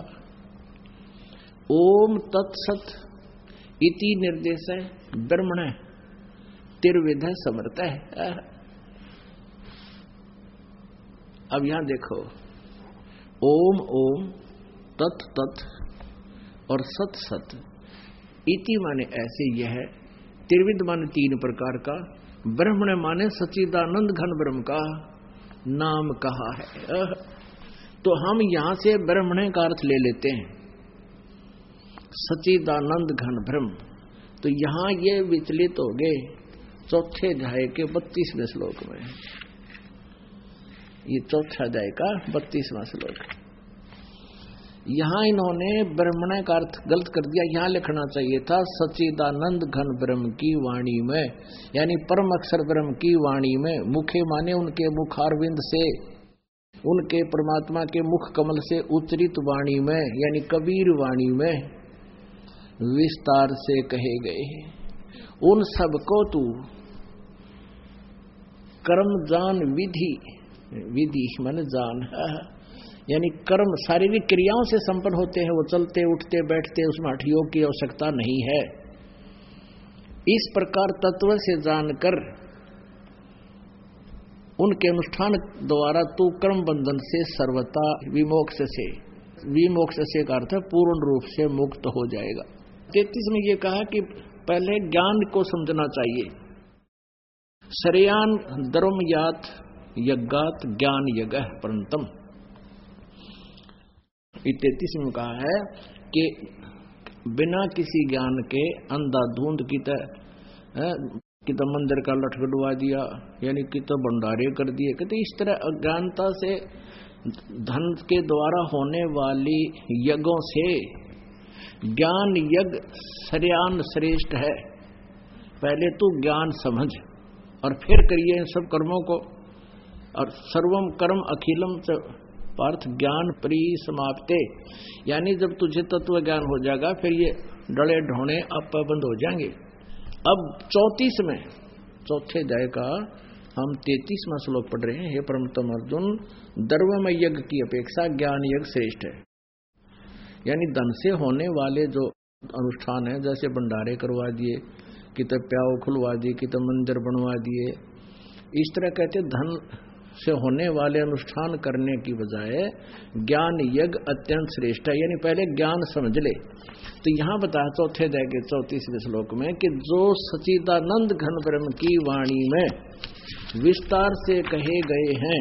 ओम तत्सत इति निर्देश है ब्रह्मण तिर्विध समर्थ है। अब यहां देखो, ओम ओम, तत् तत् और सत सत। इति माने ऐसे, यह त्रिविध माने 3 प्रकार का, ब्रह्मण माने सच्चिदानंद घन ब्रह्म का नाम कहा है। तो हम यहां से ब्रह्मण का अर्थ ले लेते हैं सच्चिदानंद घन ब्रह्म। तो यहां ये विचलित हो गए चौथे अध्याय के 32वें श्लोक में। ये चौथा अध्याय का 32वां श्लोक। यहां इन्होंने ब्रह्मण का अर्थ गलत कर दिया। यहां लिखना चाहिए था सच्चिदानंद घन ब्रह्म की वाणी में, यानी परम अक्षर ब्रह्म की वाणी में। मुखे माने उनके मुखारविंद से, उनके परमात्मा के मुख कमल से उच्चरित वाणी में, यानी कबीर वाणी में विस्तार से कहे गए। उन सब को तू कर्म जान विधि, विधि माने जान, यानी कर्म शारीरिक क्रियाओं से संपन्न होते हैं, वो चलते उठते बैठते, उसमें हठ योग की आवश्यकता नहीं है। इस प्रकार तत्व से जानकर उनके अनुष्ठान द्वारा तू कर्म बंधन से सर्वथा विमोक्ष से, विमोक्ष से का अर्थ पूर्ण रूप से मुक्त हो जाएगा। 33 में ये कहा कि पहले ज्ञान को समझना चाहिए। श्रेयान धर्मयात यज्ञात ज्ञान यज्ञ परंतम। 33 में कहा है कि बिना किसी ज्ञान के अंधाधुंध की तो मंदिर का लठ गड़वा दिया, यानी कि तो भंडारे कर दिए। कहते इस तरह अज्ञानता से धन के द्वारा होने वाली यज्ञों से ज्ञान यज्ञ श्रेयान श्रेष्ठ है। पहले तू ज्ञान समझ और फिर करिए इन सब कर्मों को। और सर्वम कर्म अखिलम पार्थ ज्ञान परिसमाप्ते, यानी जब तुझे तत्व ज्ञान हो जाएगा फिर ये डले ढोने आप बंद हो जाएंगे। अब 34 में चौथे अध्याय का हम 33वां श्लोक पढ़ रहे हैं। हे परमतम अर्जुन, द्रव्यमय यज्ञ की अपेक्षा ज्ञान यज्ञ श्रेष्ठ है। यानी धन से होने वाले जो अनुष्ठान है, जैसे भंडारे करवा दिए, कित प्याव खुलवा दिए, कित मंदिर बनवा दिए, इस तरह कहते धन से होने वाले अनुष्ठान करने की बजाय ज्ञान यज्ञ अत्यंत श्रेष्ठ है। यानी पहले ज्ञान समझ ले। तो यहां बताया चौथे अध्याय के 34वें श्लोक में कि जो सच्चिदानंद घन ब्रह्म की वाणी में विस्तार से कहे गए हैं,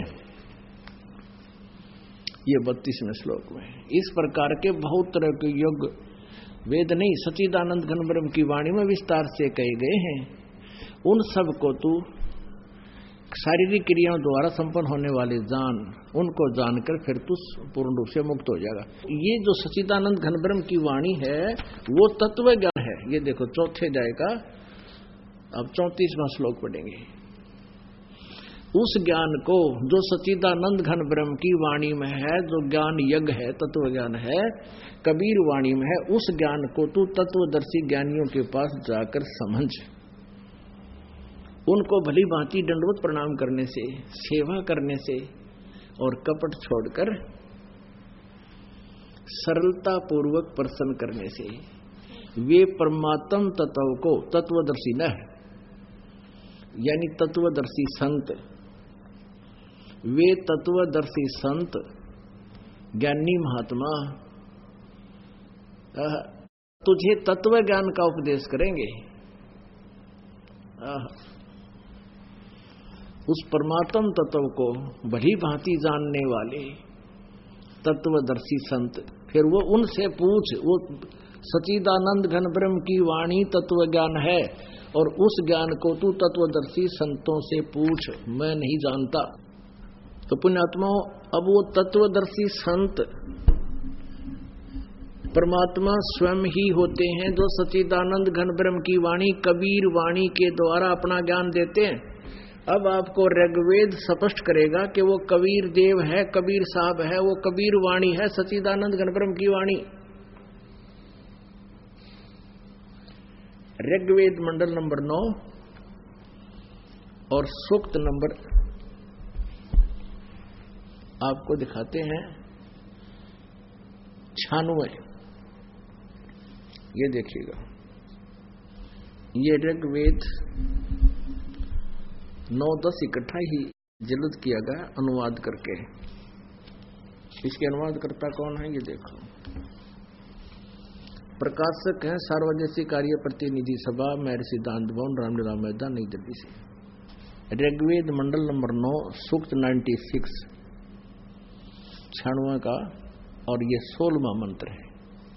ये 32वें श्लोक में इस प्रकार के बहुत तरह के योग वेद नहीं, सच्चिदानंद घन ब्रह्म की वाणी में विस्तार से कहे गए हैं। उन सब को तू शारीरिक क्रियाओं द्वारा संपन्न होने वाले जान, उनको जानकर फिर तू पूर्ण रूप से मुक्त हो जाएगा। ये जो सच्चिदानंद घन ब्रह्म की वाणी है वो तत्व ज्ञान है। ये देखो चौथे अध्याय का अब 34वां श्लोक पढ़ेंगे। उस ज्ञान को जो सच्चिदानंद घन ब्रह्म की वाणी में है, जो ज्ञान यज्ञ है, तत्व ज्ञान है, कबीर वाणी में है, उस ज्ञान को तू तत्वदर्शी ज्ञानियों के पास जाकर समझ। उनको भली भांति दंडवत प्रणाम करने से, सेवा करने से और कपट छोड़कर सरलता पूर्वक प्रसन्न करने से वे परमात्म तत्व को तत्वदर्शी न है, यानी तत्वदर्शी संत, वे तत्वदर्शी संत ज्ञानी महात्मा तुझे तत्व ज्ञान का उपदेश करेंगे। उस परमात्म तत्व को भली भांति जानने वाले तत्वदर्शी संत, फिर वो उनसे पूछ, वो सच्चिदानंद घन ब्रह्म की वाणी तत्व ज्ञान है और उस ज्ञान को तू तत्वदर्शी संतों से पूछ, मैं नहीं जानता। तो पुण्यात्माओं, अब वो तत्वदर्शी संत परमात्मा स्वयं ही होते हैं, जो सच्चिदानंद घन ब्रह्म की वाणी कबीर वाणी के द्वारा अपना ज्ञान देते हैं। अब आपको ऋग्वेद स्पष्ट करेगा कि वो कबीर देव है, कबीर साहब है, वो कबीर वाणी है, सच्चिदानंद घन ब्रह्म की वाणी। ऋग्वेद मंडल नंबर 9 और सूक्त नंबर आपको दिखाते हैं 96। ये देखिएगा, ये ऋग्वेद 9-10 इकट्ठा ही जल्द किया गया अनुवाद करके। इसके अनुवाद करता कौन है ये देखो। प्रकाशक है सार्वजनिक कार्य प्रतिनिधि सभा, मेरे सिद्धांत भवन, रामलीला मैदान, नई दिल्ली से। ऋग्वेद मंडल नंबर 9 सूक्त 96 96 का, और ये 16वां मंत्र है।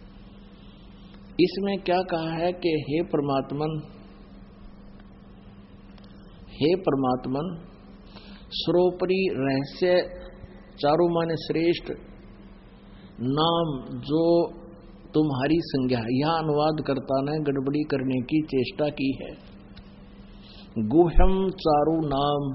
इसमें क्या कहा है कि हे परमात्मन सर्वोपरि रहस्य, चारों माने श्रेष्ठ नाम, जो तुम्हारी संज्ञा। यह अनुवादकर्ता ने गड़बड़ी करने की चेष्टा की है। गुह्यम चारु नाम,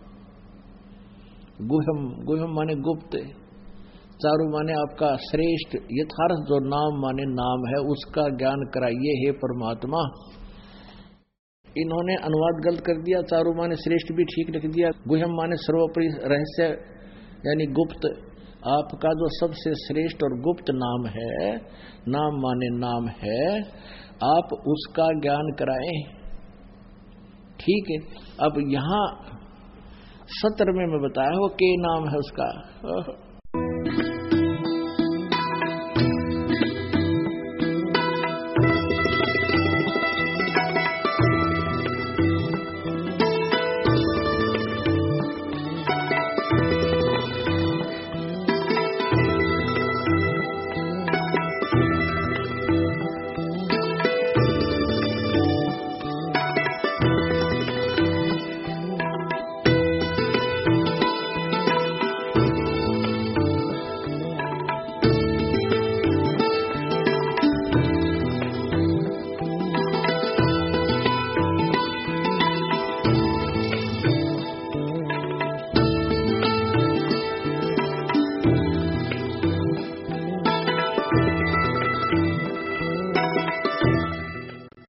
गुह्यम, गुह्यम माने गुप्त, चारु माने आपका श्रेष्ठ यथार्थ जो नाम माने नाम है, उसका ज्ञान कराइए हे परमात्मा। इन्होंने अनुवाद गलत कर दिया, चारु माने श्रेष्ठ भी ठीक लिख दिया, गुह्यम माने सर्वोपरि रहस्य यानी गुप्त। आपका जो सबसे श्रेष्ठ और गुप्त नाम है, नाम माने नाम है, आप उसका ज्ञान कराएं। ठीक है। अब यहां 17 में बताया हो के नाम है उसका।